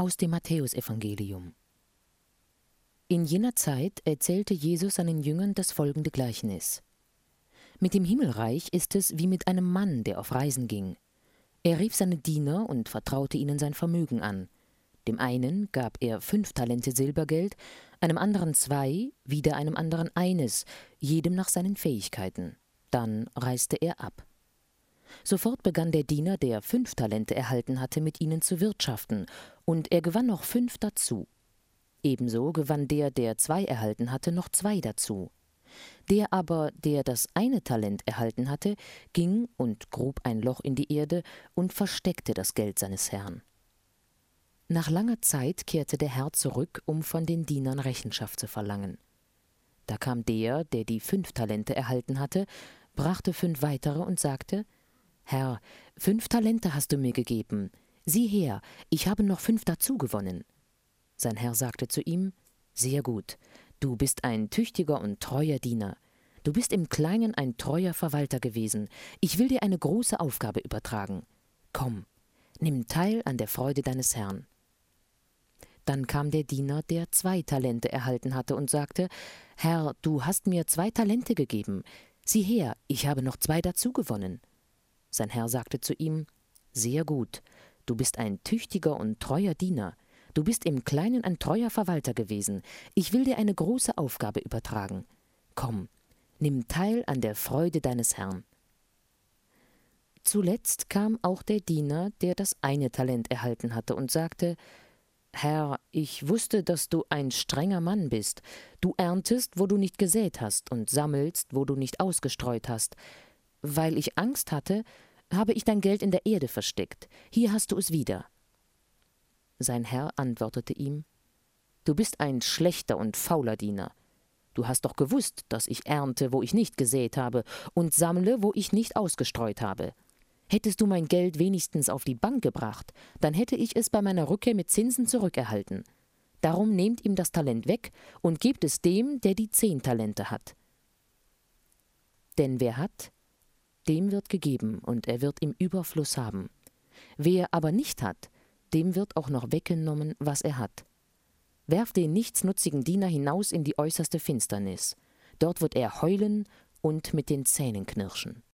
Aus dem Matthäusevangelium. In jener Zeit erzählte Jesus seinen Jüngern das folgende Gleichnis. Mit dem Himmelreich ist es wie mit einem Mann, der auf Reisen ging. Er rief seine Diener und vertraute ihnen sein Vermögen an. Dem einen gab er 5 Talente Silbergeld, einem anderen 2, wieder einem anderen 1, jedem nach seinen Fähigkeiten. Dann reiste er ab. Sofort begann der Diener, der 5 Talente erhalten hatte, mit ihnen zu wirtschaften, und er gewann noch 5 dazu. Ebenso gewann der 2 erhalten hatte, noch 2 dazu. Der aber, der das eine Talent erhalten hatte, ging und grub ein Loch in die Erde und versteckte das Geld seines Herrn. Nach langer Zeit kehrte der Herr zurück, um von den Dienern Rechenschaft zu verlangen. Da kam der die 5 Talente erhalten hatte, brachte 5 weitere und sagte: »Herr, 5 Talente hast du mir gegeben. Sieh her, ich habe noch 5 dazu gewonnen.« Sein Herr sagte zu ihm: »Sehr gut, du bist ein tüchtiger und treuer Diener. Du bist im Kleinen ein treuer Verwalter gewesen. Ich will dir eine große Aufgabe übertragen. Komm, nimm teil an der Freude deines Herrn.« Dann kam der Diener, der 2 Talente erhalten hatte, und sagte: »Herr, du hast mir 2 Talente gegeben. Sieh her, ich habe noch 2 dazu gewonnen.« Sein Herr sagte zu ihm: »Sehr gut, du bist ein tüchtiger und treuer Diener. Du bist im Kleinen ein treuer Verwalter gewesen. Ich will dir eine große Aufgabe übertragen. Komm, nimm teil an der Freude deines Herrn.« Zuletzt kam auch der Diener, der das eine Talent erhalten hatte, und sagte: »Herr, ich wusste, dass du ein strenger Mann bist. Du erntest, wo du nicht gesät hast, und sammelst, wo du nicht ausgestreut hast. Weil ich Angst hatte, habe ich dein Geld in der Erde versteckt. Hier hast du es wieder.« Sein Herr antwortete ihm: »Du bist ein schlechter und fauler Diener. Du hast doch gewusst, dass ich ernte, wo ich nicht gesät habe, und sammle, wo ich nicht ausgestreut habe. Hättest du mein Geld wenigstens auf die Bank gebracht, dann hätte ich es bei meiner Rückkehr mit Zinsen zurückerhalten. Darum nehmt ihm das Talent weg und gebt es dem, der die 10 Talente hat. Denn wer hat, dem wird gegeben, und er wird im Überfluss haben. Wer aber nicht hat, dem wird auch noch weggenommen, was er hat. Werft den nichtsnutzigen Diener hinaus in die äußerste Finsternis. Dort wird er heulen und mit den Zähnen knirschen.«